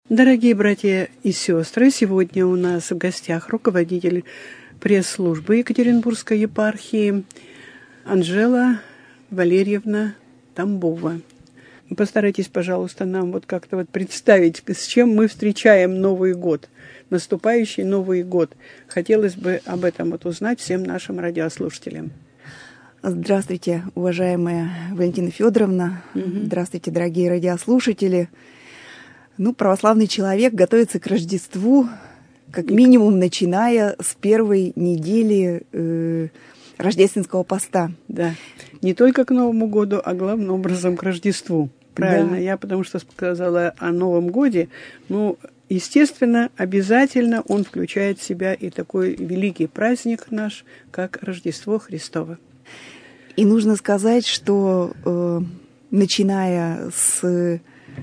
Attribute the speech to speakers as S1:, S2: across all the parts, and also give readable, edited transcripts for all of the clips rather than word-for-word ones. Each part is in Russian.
S1: Дорогие братья и сестры, сегодня у нас в гостях руководитель пресс-службы Екатеринбургской епархии Анжела Валерьевна Тамбова. Постарайтесь, пожалуйста, нам как-то представить, с чем мы встречаем Новый год, наступающий Новый год. Хотелось бы об этом узнать всем нашим радиослушателям.
S2: Здравствуйте, уважаемая Валентина Федоровна. Здравствуйте, дорогие радиослушатели. Православный человек готовится к Рождеству, как минимум, начиная с первой недели рождественского поста.
S1: Да, не только к Новому году, а главным образом к Рождеству. Правильно, да. Я потому что сказала о Новом годе. Естественно, обязательно он включает в себя и такой великий праздник наш, как Рождество Христово.
S2: И нужно сказать, что начиная с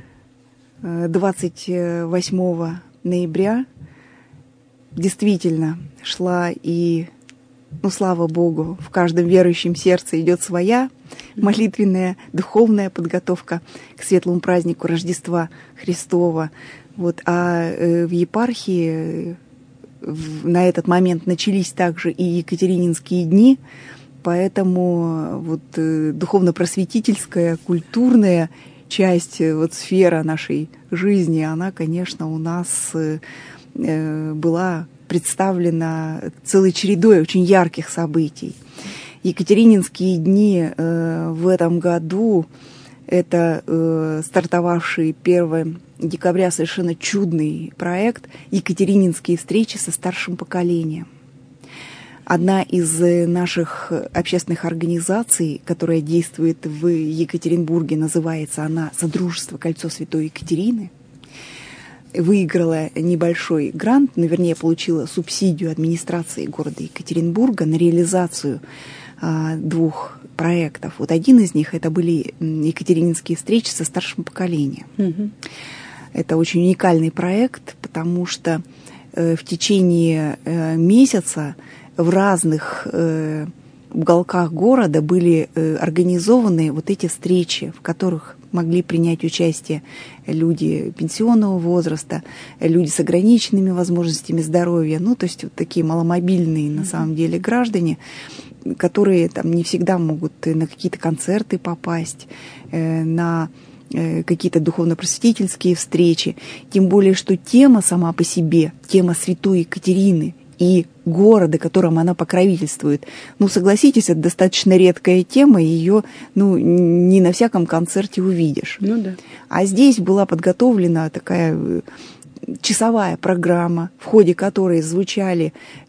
S2: 28 ноября действительно шла и, слава Богу, в каждом верующем сердце идет своя молитвенная, духовная подготовка к светлому празднику Рождества Христова. А в епархии на этот момент начались также и Екатерининские дни, поэтому духовно-просветительская, культурная часть, сфера нашей жизни, она, конечно, у нас была представлена целой чередой очень ярких событий. Екатерининские дни в этом году — это стартовавший 1 декабря совершенно чудный проект «Екатерининские встречи со старшим поколением». Одна из наших общественных организаций, которая действует в Екатеринбурге, называется она «Содружество Кольцо Святой Екатерины», выиграла небольшой грант, получила субсидию администрации города Екатеринбурга на реализацию 2 проектов. Один из них — это были Екатерининские встречи со старшим поколением. Это очень уникальный проект, потому что в течение месяца в разных уголках города были организованы эти встречи, в которых могли принять участие люди пенсионного возраста, люди с ограниченными возможностями здоровья, такие маломобильные на самом деле граждане, которые не всегда могут на какие-то концерты попасть, на какие-то духовно-просветительские встречи. Тем более, что тема сама по себе, тема Святой Екатерины и города, которым она покровительствует. согласитесь, это достаточно редкая тема, ее не на всяком концерте увидишь.
S1: Да.
S2: А здесь была подготовлена такая часовая программа, в ходе которой звучала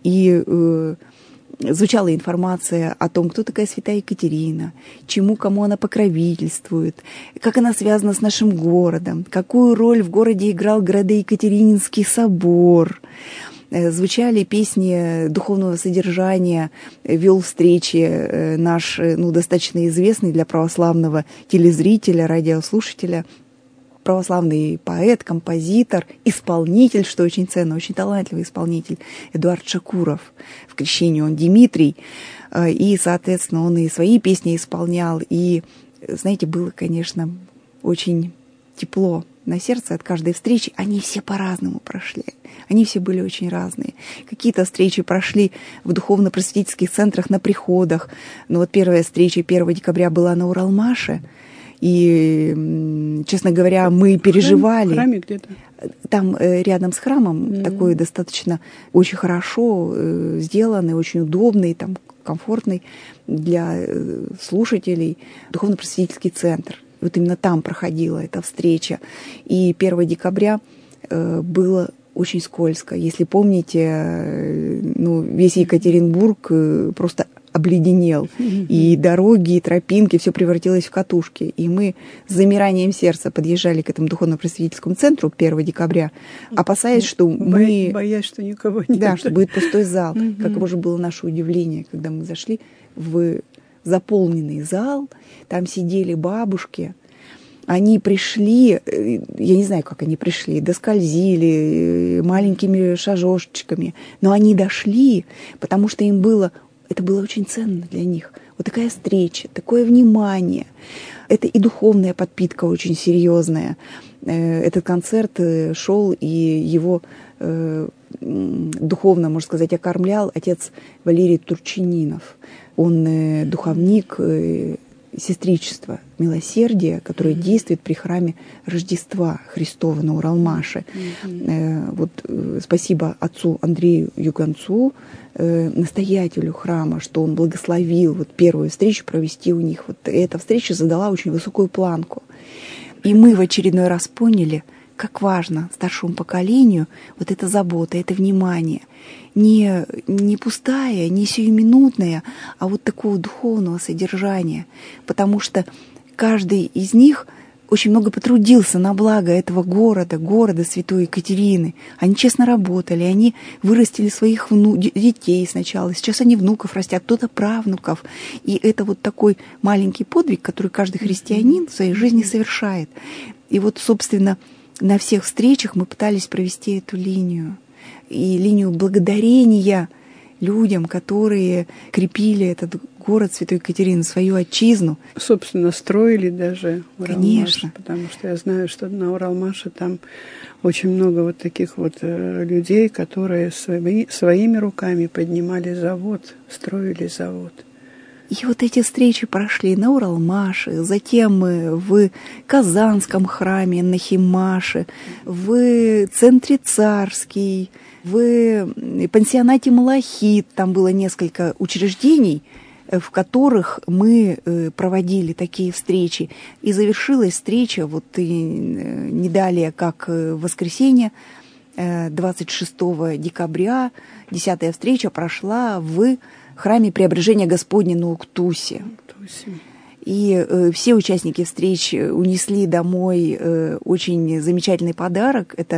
S2: информация о том, кто такая Святая Екатерина, кому она покровительствует, как она связана с нашим городом, какую роль в городе играл Градоекатерининский собор. Звучали песни духовного содержания, вел встречи наш, достаточно известный для православного телезрителя, радиослушателя, православный поэт, композитор, исполнитель, что очень ценно, очень талантливый исполнитель, Эдуард Шакуров. В крещении он Дмитрий, и, соответственно, он и свои песни исполнял, и, знаете, было, конечно, очень тепло на сердце от каждой встречи. Они все по-разному прошли. Они все были очень разные. Какие-то встречи прошли в духовно-просветительских центрах на приходах. Первая встреча 1 декабря была на Уралмаше. И, честно говоря, мы переживали.
S1: В храме где-то?
S2: Там рядом с храмом такой достаточно очень хорошо сделанный, очень удобный, комфортный для слушателей духовно-просветительский центр. Именно там проходила эта встреча. И 1 декабря было очень скользко. Если помните, весь Екатеринбург просто обледенел. И дороги, и тропинки, все превратилось в катушки. И мы с замиранием сердца подъезжали к этому духовно-просветительскому центру 1 декабря, опасаясь, что мы...
S1: Боясь, что никого нет.
S2: Да, что будет пустой зал. Каково же было наше удивление, когда мы зашли в заполненный зал, там сидели бабушки. Они пришли, я не знаю, как они пришли, доскользили маленькими шажочками, но они дошли, потому что им было это было очень ценно для них. Вот такая встреча, такое внимание. Это и духовная подпитка очень серьезная. Этот концерт шел, и его духовно, можно сказать, окормлял отец Валерий Турчининов. Он духовник сестричества милосердия, которое действует при храме Рождества Христова на Уралмаше. Вот спасибо отцу Андрею Юганцу, настоятелю храма, что он благословил вот первую встречу провести у них. Вот эта встреча задала очень высокую планку. И мы в очередной раз поняли, как важно старшему поколению вот эта забота, это внимание. Не пустая, не сиюминутная, а вот такого духовного содержания. Потому что каждый из них очень много потрудился на благо этого города Святой Екатерины. Они честно работали, они вырастили своих детей сначала, сейчас они внуков растят, кто-то правнуков. И это вот такой маленький подвиг, который каждый христианин в своей жизни совершает. И вот, собственно, на всех встречах мы пытались провести эту линию. И линию благодарения людям, которые крепили этот город Святой Екатерины, свою отчизну.
S1: Собственно, строили даже Уралмаш.
S2: Конечно.
S1: Потому что я знаю, что на Уралмаше там очень много вот таких вот людей, которые своими руками поднимали завод, строили завод.
S2: И вот эти встречи прошли на Уралмаше, затем в Казанском храме на Химаше, в Центре Царский, в пансионате Малахит. Там было несколько учреждений, в которых мы проводили такие встречи. И завершилась встреча вот не далее, как в воскресенье, 26 декабря. 10-я встреча прошла в храме Преображения Господня на Уктусе. И все участники встреч унесли домой очень замечательный подарок. Это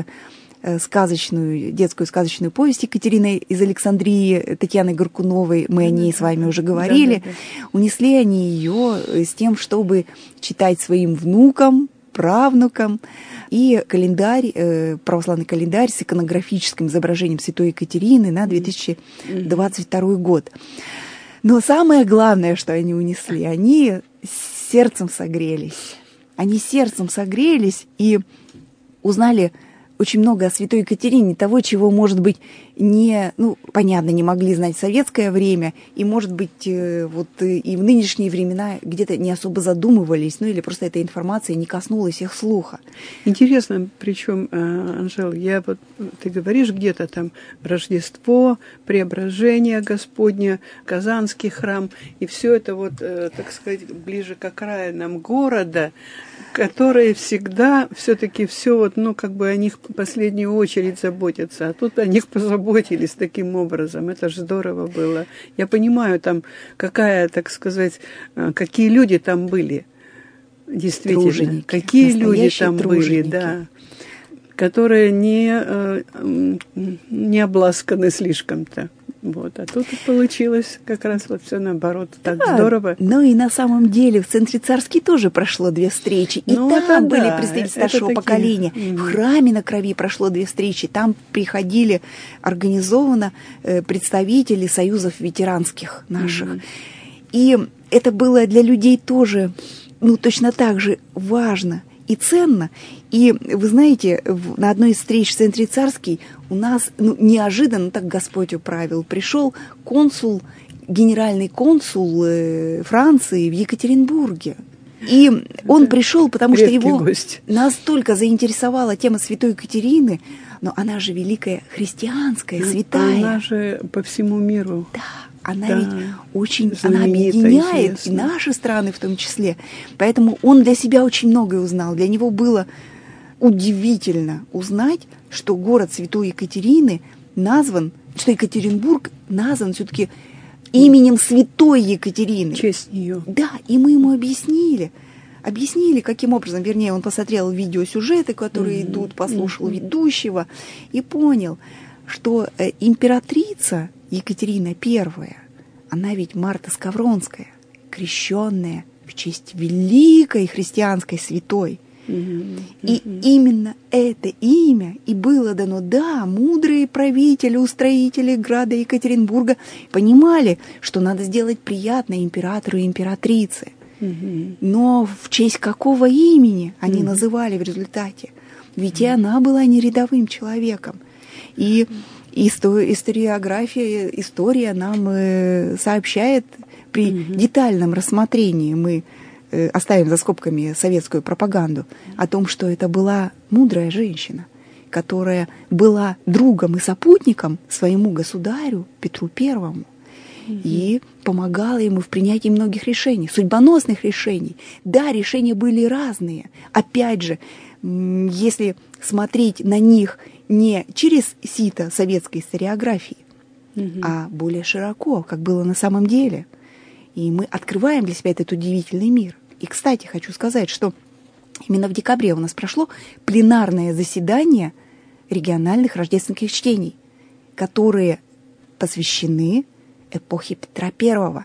S2: детскую сказочную повесть Екатерины из Александрии, Татьяны Горкуновой. Мы о ней с вами уже говорили. Да. Унесли они ее с тем, чтобы читать своим внукам, правнукам. И календарь, православный календарь с иконографическим изображением Святой Екатерины на 2022 год. Но самое главное, что они унесли, они сердцем согрелись. Они сердцем согрелись и узнали очень много о Святой Екатерине, того, чего, может быть, понятно, не могли знать в советское время, и, может быть, вот и в нынешние времена где-то не особо задумывались, или просто эта информация не коснулась их слуха.
S1: Интересно, причем, Анжела, ты говоришь где-то там Рождество, Преображение Господня, Казанский храм, и все это вот, так сказать, ближе к окраинам города, которые всегда все-таки все вот, о них в последнюю очередь заботятся, а тут о них позаботились таким образом. Это же здорово было. Я понимаю, там какие люди там были, действительно.
S2: Труженики,
S1: какие люди там
S2: труженики.
S1: Были, да, которые не обласканы слишком-то. Вот. А тут получилось как раз вот все наоборот, так здорово.
S2: Ну и на самом деле в Центре Царский тоже прошло 2 встречи. И там были представители старшего поколения. В храме на Крови прошло 2 встречи. Там приходили организованно представители союзов ветеранских наших. И это было для людей тоже, точно так же важно и ценно. И вы знаете, на одной из встреч в Центре Царский у нас неожиданно, так Господь управил, пришел генеральный консул Франции в Екатеринбурге. И он пришел, потому что его настолько заинтересовала тема Святой Екатерины, но она же великая христианская, святая.
S1: Она же по всему миру.
S2: Да. Она ведь она объединяет и наши страны в том числе. Поэтому он для себя очень многое узнал. Для него было удивительно узнать, что город Святой Екатерины что Екатеринбург назван все-таки именем Святой Екатерины.
S1: В честь нее.
S2: Да, и мы ему объяснили, каким образом, вернее, он посмотрел видеосюжеты, которые идут, послушал ведущего и понял, что императрица Екатерина I, она ведь Марта Скавронская, крещенная в честь великой христианской святой. И именно это имя и было дано, да, мудрые правители, устроители града Екатеринбурга понимали, что надо сделать приятно императору и императрице. Но в честь какого имени они называли в результате? Ведь и она была не рядовым человеком. И историография, история нам сообщает при детальном рассмотрении, мы оставим за скобками советскую пропаганду, о том, что это была мудрая женщина, которая была другом и сопутником своему государю Петру Первому и помогала ему в принятии многих решений, судьбоносных решений. Да, решения были разные. Опять же, если смотреть на них не через сито советской историографии, а более широко, как было на самом деле. И мы открываем для себя этот удивительный мир. И, кстати, хочу сказать, что именно в декабре у нас прошло пленарное заседание региональных рождественских чтений, которые посвящены эпохе Петра Первого.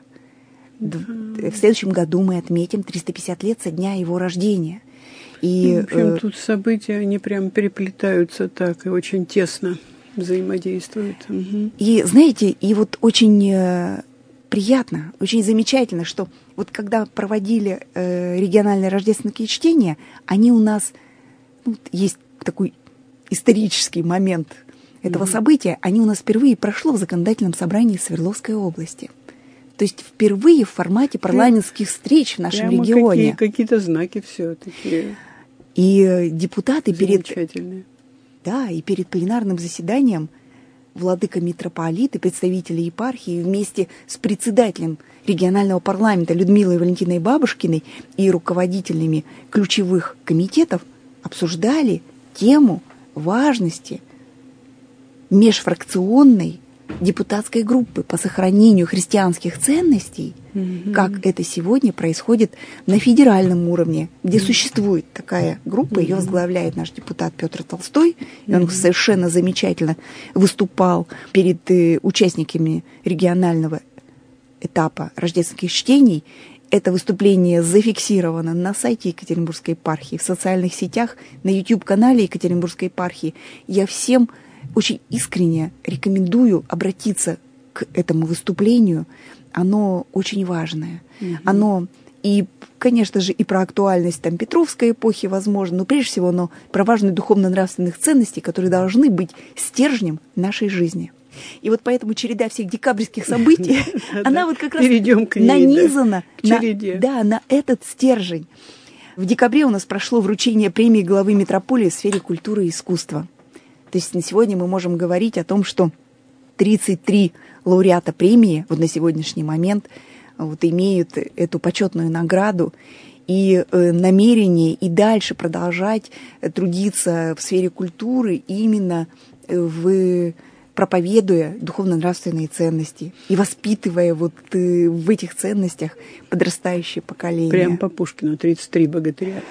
S2: В следующем году мы отметим 350 лет со дня его рождения. И,
S1: в общем, тут события, они прям переплетаются так и очень тесно взаимодействуют.
S2: И, знаете, и вот очень приятно, очень замечательно, что вот когда проводили региональные рождественские чтения, они у нас, есть такой исторический момент этого события, они у нас впервые прошло в законодательном собрании Свердловской области. То есть впервые в формате парламентских встреч в нашем регионе.
S1: Какие-то знаки все-таки.
S2: И депутаты перед пленарным заседанием владыка-митрополит и представители епархии вместе с председателем регионального парламента Людмилой Валентиной Бабушкиной и руководителями ключевых комитетов обсуждали тему важности межфракционной депутатской группы по сохранению христианских ценностей, как это сегодня происходит на федеральном уровне, где существует такая группа, ее возглавляет наш депутат Петр Толстой, и он совершенно замечательно выступал перед участниками регионального этапа рождественских чтений. Это выступление зафиксировано на сайте Екатеринбургской епархии, в социальных сетях, на YouTube-канале Екатеринбургской епархии. Я всем очень искренне рекомендую обратиться к этому выступлению. Оно очень важное. Оно и, конечно же, и про актуальность Петровской эпохи, возможно, но прежде всего оно про важность духовно-нравственных ценностей, которые должны быть стержнем нашей жизни. И вот поэтому череда всех декабрьских событий, она вот как раз нанизана на этот стержень. В декабре у нас прошло вручение премии главы метрополии в сфере культуры и искусства. То есть на сегодня мы можем говорить о том, что 33 лауреата премии вот на сегодняшний момент вот имеют эту почетную награду и намерение и дальше продолжать трудиться в сфере культуры именно проповедуя духовно-нравственные ценности и воспитывая вот в этих ценностях подрастающее поколение.
S1: Прям по Пушкину 33 богатыря.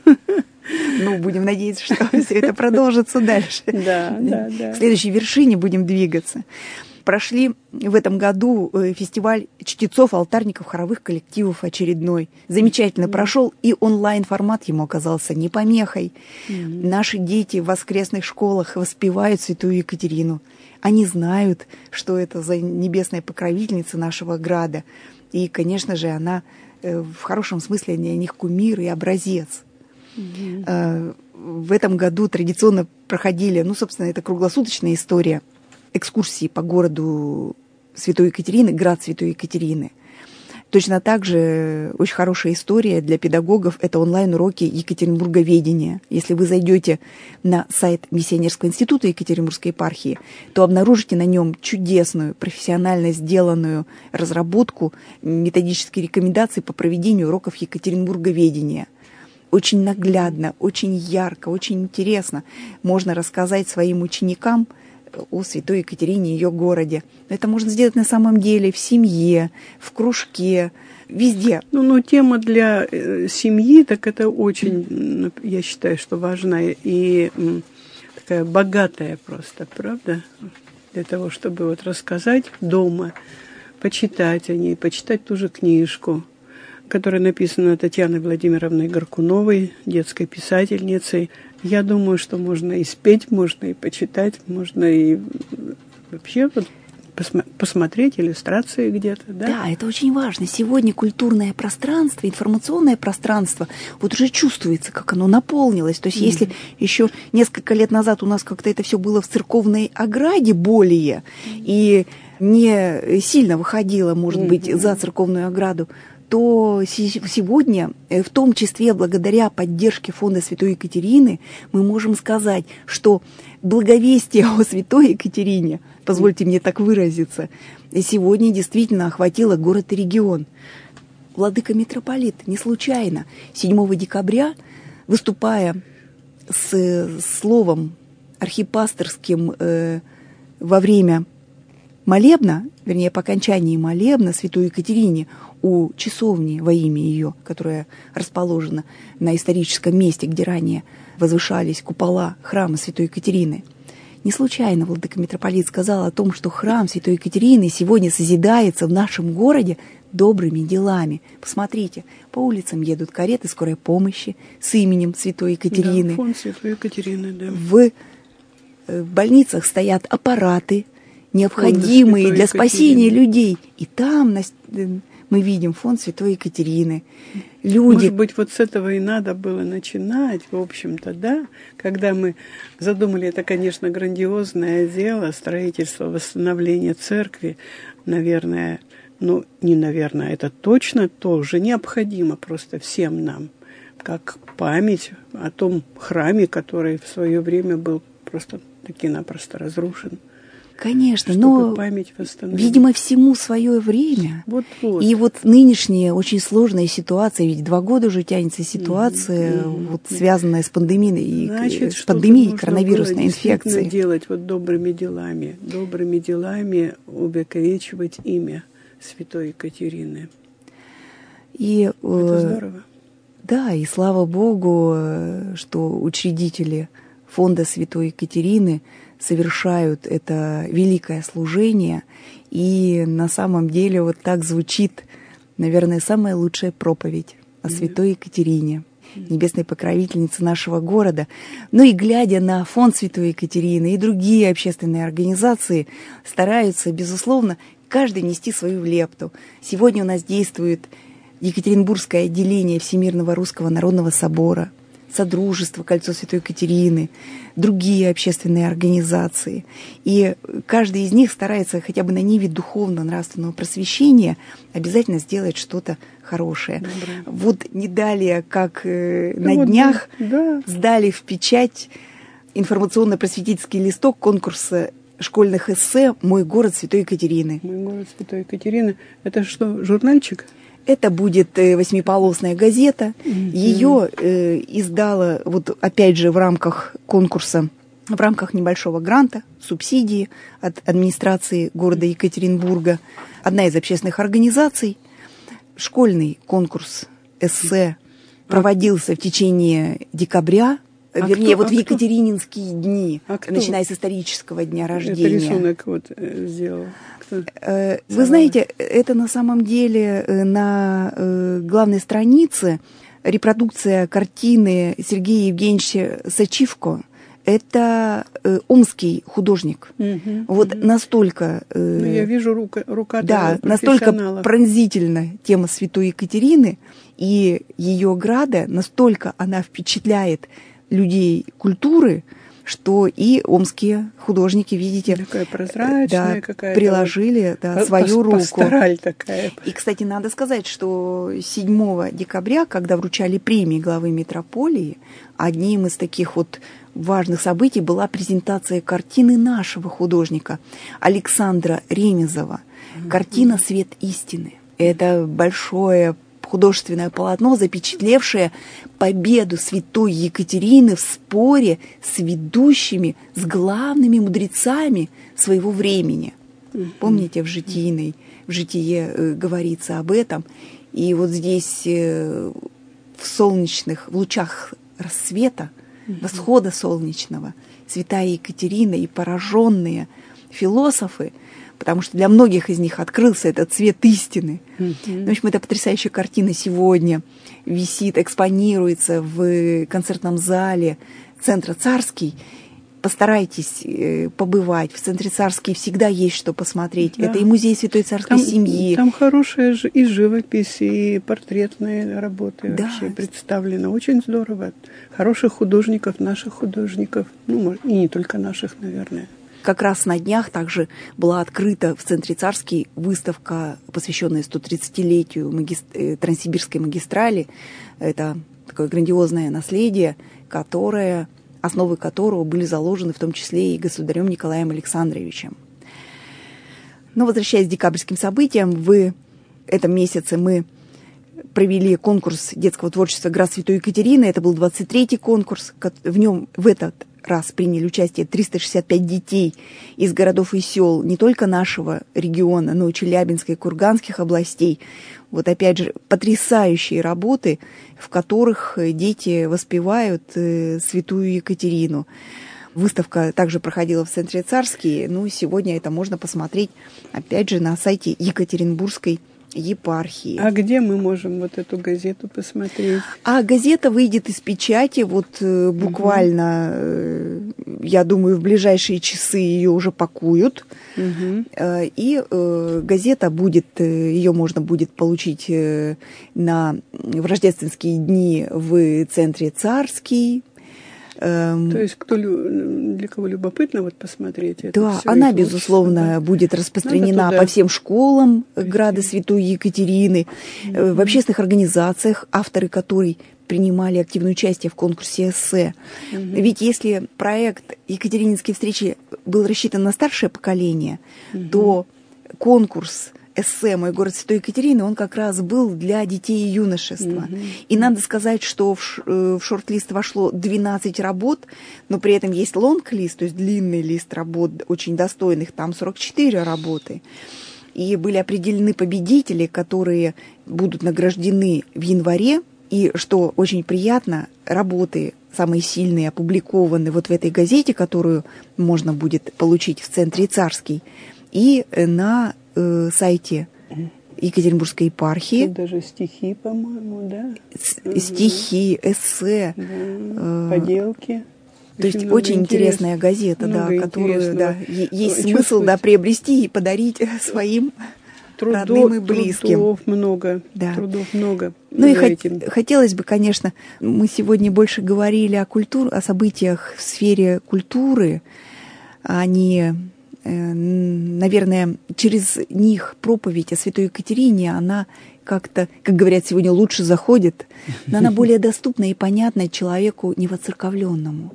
S2: Будем надеяться, что все это продолжится дальше.
S1: Да.
S2: К следующей вершине будем двигаться. Прошли в этом году фестиваль чтецов, алтарников, хоровых коллективов очередной. Замечательно прошел, и онлайн-формат ему оказался не помехой. Наши дети в воскресных школах воспевают святую Екатерину. Они знают, что это за небесная покровительница нашего града. И, конечно же, она в хорошем смысле для них кумир и образец. В этом году традиционно проходили, собственно, это круглосуточная история, экскурсии по городу Святой Екатерины, град Святой Екатерины. Точно так же очень хорошая история для педагогов – это онлайн-уроки Екатеринбурговедения. Если вы зайдете на сайт Миссионерского института Екатеринбургской епархии, то обнаружите на нем чудесную, профессионально сделанную разработку методических рекомендаций по проведению уроков Екатеринбурговедения. Очень наглядно, очень ярко, очень интересно можно рассказать своим ученикам о Святой Екатерине и ее городе. Это можно сделать на самом деле в семье, в везде.
S1: Тема для семьи, так это очень, я считаю, что важная и такая богатая просто, правда? Для того, чтобы рассказать дома, почитать о ней, почитать ту же книжку. которая написана Татьяной Владимировной Горкуновой, детской писательницей. Я думаю, что можно и спеть, можно и почитать, можно и вообще вот посмотреть иллюстрации где-то.
S2: Да, это очень важно. Сегодня культурное пространство, информационное пространство, вот уже чувствуется, как оно наполнилось. То есть если еще несколько лет назад у нас как-то это все было в церковной ограде более, и не сильно выходило, может быть, за церковную ограду, то сегодня, в том числе благодаря поддержке фонда Святой Екатерины, мы можем сказать, что благовестие о Святой Екатерине, позвольте мне так выразиться, сегодня действительно охватило город и регион. Владыка-митрополит не случайно 7 декабря, выступая с словом архипасторским во время молебна, вернее, по окончании молебна Святой Екатерине у часовни во имя ее, которая расположена на историческом месте, где ранее возвышались купола храма Святой Екатерины. Не случайно владыка-митрополит сказал о том, что храм Святой Екатерины сегодня созидается в нашем городе добрыми делами. Посмотрите, по улицам едут кареты скорой помощи с именем Святой Екатерины.
S1: Да, фонд Святой Екатерины, да.
S2: В больницах стоят аппараты, необходимые для спасения людей. И там мы видим фонд Святой Екатерины. Люди...
S1: Может быть, вот с этого и надо было начинать, в общем-то, да? Когда мы задумали, это, конечно, грандиозное дело, строительство, восстановление церкви, наверное, это точно тоже необходимо просто всем нам, как память о том храме, который в свое время был просто-таки-напросто разрушен.
S2: Конечно,
S1: но, память восстановить.
S2: Видимо, всему свое время.
S1: Вот-вот.
S2: И вот нынешняя очень сложная ситуация, ведь 2 года уже тянется ситуация, связанная с пандемией,
S1: Значит,
S2: с пандемией коронавирусной инфекции.
S1: Делать вот добрыми делами увековечивать имя Святой Екатерины.
S2: И,
S1: это здорово.
S2: Да, и слава Богу, что учредители фонда Святой Екатерины совершают это великое служение, и на самом деле вот так звучит, наверное, самая лучшая проповедь о Святой Екатерине, небесной покровительнице нашего города. Ну и глядя на фонд Святой Екатерины и другие общественные организации, стараются, безусловно, каждый нести свою лепту. Сегодня у нас действует Екатеринбургское отделение Всемирного Русского Народного Собора, Содружество «Кольцо Святой Екатерины», другие общественные организации. И каждый из них старается хотя бы на ниве духовно-нравственного просвещения обязательно сделать что-то хорошее.
S1: Доброе.
S2: Вот не далее, как на днях сдали в печать информационно-просветительский листок конкурса школьных эссе «Мой город Святой Екатерины».
S1: «Мой город Святой Екатерины». Это что, журнальчик?
S2: Это будет 8-полосная газета. Ее издала, вот опять же, в рамках конкурса, в рамках небольшого гранта, субсидии от администрации города Екатеринбурга, одна из общественных организаций. Школьный конкурс эссе проводился в течение декабря, вернее, в Екатерининские дни, начиная с исторического дня рождения.
S1: Это рисунок сделал.
S2: Вы знаете, это на самом деле на главной странице репродукция картины Сергея Евгеньевича Сачивко. Это омский художник. Вот настолько...
S1: я вижу рука
S2: да, настолько пронзительна тема Святой Екатерины и ее града, настолько она впечатляет людей культуры, что и омские художники, видите,
S1: такая прозрачная, какая-то
S2: приложили свою руку.
S1: Пастораль такая.
S2: И, кстати, надо сказать, что 7 декабря, когда вручали премии главы метрополии, одним из таких вот важных событий была презентация картины нашего художника Александра Ремезова. Картина «Свет истины». Это большое художественное полотно, запечатлевшее победу святой Екатерины в споре с ведущими, с главными мудрецами своего времени. Помните, в житие говорится об этом. И вот здесь в лучах рассвета, восхода солнечного, святая Екатерина и пораженные философы, потому что для многих из них открылся этот свет истины. В общем, эта потрясающая картина сегодня висит, экспонируется в концертном зале Центра Царский. Постарайтесь побывать. В Центре Царский всегда есть что посмотреть. Да. Это и музей Святой Царской семьи.
S1: Там хорошая и живопись, и портретные работы вообще представлены. Очень здорово. Хороших художников, наших художников. Ну, и не только наших, наверное.
S2: Как раз на днях также была открыта в Центре Царский выставка, посвященная 130-летию Транссибирской магистрали. Это такое грандиозное наследие, основы которого были заложены в том числе и государем Николаем Александровичем. Но возвращаясь к декабрьским событиям, в этом месяце мы провели конкурс детского творчества «Град Святой Екатерины». Это был 23-й конкурс. В нем в этот раз приняли участие 365 детей из городов и сел не только нашего региона, но и Челябинской и Курганских областей. Вот опять же потрясающие работы, в которых дети воспевают святую Екатерину. Выставка также проходила в Центре Царский. Сегодня это можно посмотреть, опять же, на сайте Екатеринбургской епархии.
S1: А где мы можем вот эту газету посмотреть?
S2: А газета выйдет из печати буквально, я думаю, в ближайшие часы ее уже пакуют. И газета ее можно будет получить в рождественские дни в Центре Царский.
S1: То есть для кого любопытно посмотреть это?
S2: Да, она, безусловно, будет распространена по всем школам Града Святой Екатерины, в общественных организациях, авторы которой принимали активное участие в конкурсе эссе. Ведь если проект «Екатерининские встречи» был рассчитан на старшее поколение, то конкурс эссе «Мой город Святой Екатерины», он как раз был для детей и юношества. И надо сказать, что в шорт-лист вошло 12 работ, но при этом есть лонг-лист, то есть длинный лист работ, очень достойных, там 44 работы. И были определены победители, которые будут награждены в январе. И, что очень приятно, работы самые сильные опубликованы вот в этой газете, которую можно будет получить в Центре Царский, и на сайте Екатеринбургской епархии.
S1: Тут даже стихи, по-моему, да?
S2: Стихи, эссе.
S1: Да. Поделки.
S2: То есть очень интересная газета, которую есть смысл приобрести и подарить своим родным и близким.
S1: Трудов много. Да. Трудов много.
S2: Хотелось бы, конечно, мы сегодня больше говорили о событиях в сфере культуры, а не... Наверное, через них проповедь о Святой Екатерине, она как-то, как говорят сегодня, лучше заходит, но она более доступна и понятна человеку невоцерковленному.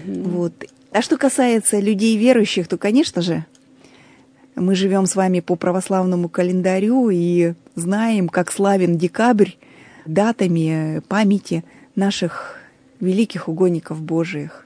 S2: А что касается людей верующих, то, конечно же, мы живем с вами по православному календарю и знаем, как славен декабрь датами памяти наших великих угодников Божиих.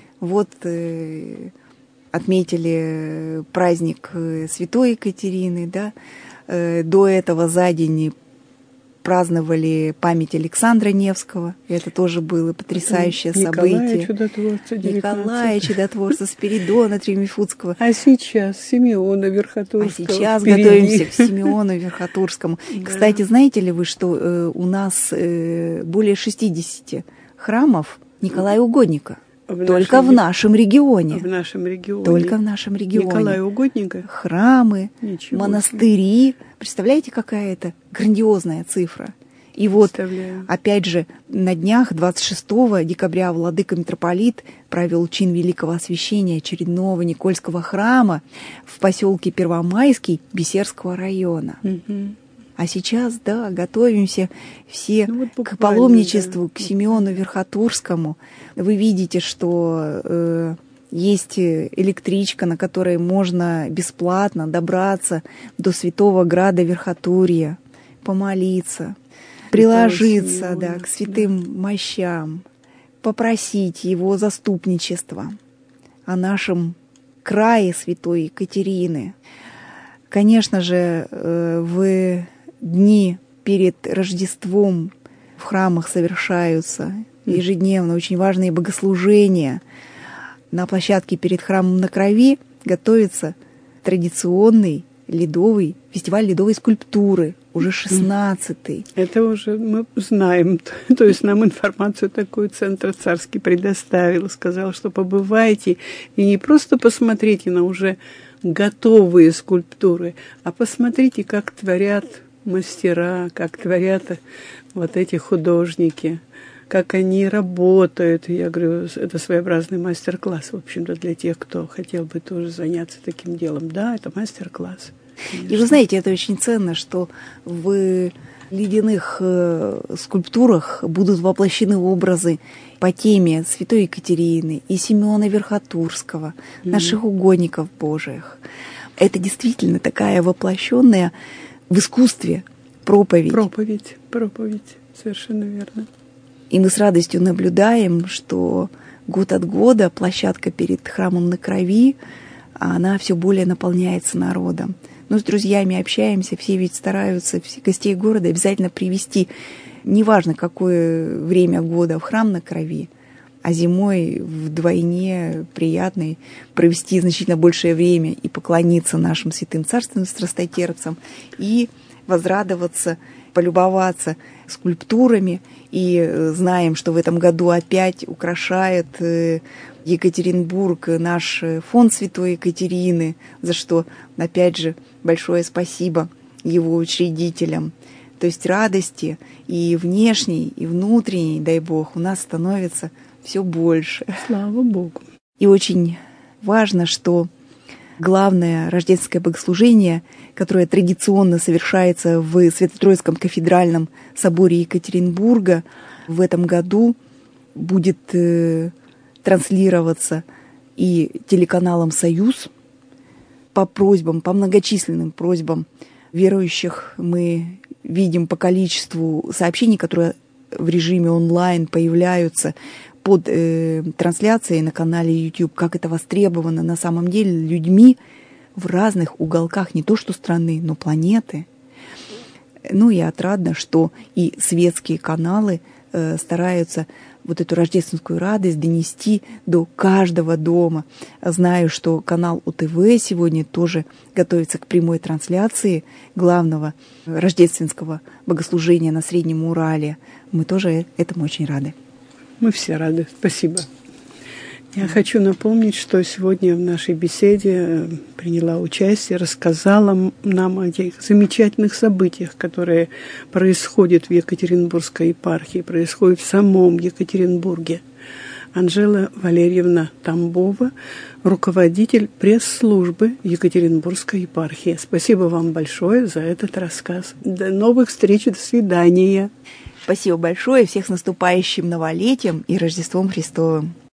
S2: Отметили праздник Святой Екатерины, да. До этого за день праздновали память Александра Невского. Это тоже было потрясающее событие. Николая Чудотворца, Спиридона Триумфутского.
S1: А сейчас Симеона Верхотурского.
S2: А сейчас готовимся к Симеону Верхотурскому. Кстати, знаете ли вы, что у нас более 60 храмов Николая Угодника? Только в нашем регионе.
S1: В нашем регионе.
S2: Только в нашем регионе.
S1: Николая Угодника.
S2: Храмы, монастыри. Представляете, какая это грандиозная цифра? И опять же, на днях, 26 декабря, владыка-митрополит провел чин великого освящения очередного Никольского храма в поселке Первомайский Бисерского района. А сейчас, готовимся все к паломничеству, к Симеону Верхотурскому. Вы видите, что есть электричка, на которой можно бесплатно добраться до святого града Верхотурья, помолиться, приложиться к святым мощам, попросить его заступничества о нашем крае святой Екатерины. Конечно же, в дни перед Рождеством в храмах совершаются ежедневно очень важные богослужения. На площадке перед храмом на Крови готовится традиционный фестиваль ледовой скульптуры, уже 16-й.
S1: Это уже мы знаем. То есть нам информацию такую Центр Царский предоставил. Сказал, что побывайте и не просто посмотрите на уже готовые скульптуры, а посмотрите, как творят мастера, как творят вот эти художники, как они работают. Я говорю, это своеобразный мастер-класс, в общем-то, для тех, кто хотел бы тоже заняться таким делом. Да, это мастер-класс. Конечно.
S2: И вы знаете, это очень ценно, что в ледяных скульптурах будут воплощены образы по теме святой Екатерины и Симеона Верхотурского, наших угодников Божиих. Это действительно такая воплощенная в искусстве проповедь.
S1: Проповедь, совершенно верно.
S2: И мы с радостью наблюдаем, что год от года площадка перед храмом на Крови, она все более наполняется народом. Ну, с друзьями общаемся, все ведь стараются, все гостей города обязательно привести, неважно, какое время года, в храм на Крови, а зимой вдвойне приятно провести значительно большее время и поклониться нашим святым царственным страстотерпцам, и возрадоваться, полюбоваться скульптурами. И знаем, что в этом году опять украшает Екатеринбург наш фонд Святой Екатерины, за что, опять же, большое спасибо его учредителям. То есть радости и внешней, и внутренней, дай Бог, у нас становится все больше.
S1: Слава Богу.
S2: И очень важно, что главное рождественское богослужение, которое традиционно совершается в Свято-Троицком кафедральном соборе Екатеринбурга, в этом году будет транслироваться и телеканалом «Союз» по многочисленным просьбам верующих. Мы видим по количеству сообщений, которые в режиме онлайн появляются под трансляцией на канале YouTube, как это востребовано на самом деле людьми в разных уголках не то что страны, но планеты. Ну и отрадно, что и светские каналы стараются вот эту рождественскую радость донести до каждого дома. Знаю, что канал УТВ сегодня тоже готовится к прямой трансляции главного рождественского богослужения на Среднем Урале. Мы тоже этому очень рады.
S1: Мы все рады. Спасибо. Я хочу напомнить, что сегодня в нашей беседе приняла участие, рассказала нам о тех замечательных событиях, которые происходят в Екатеринбургской епархии, происходят в самом Екатеринбурге. Анжела Валерьевна Тамбова, руководитель пресс-службы Екатеринбургской епархии. Спасибо вам большое за этот рассказ. До новых встреч, до свидания.
S2: Спасибо большое, всех с наступающим новолетием и Рождеством Христовым.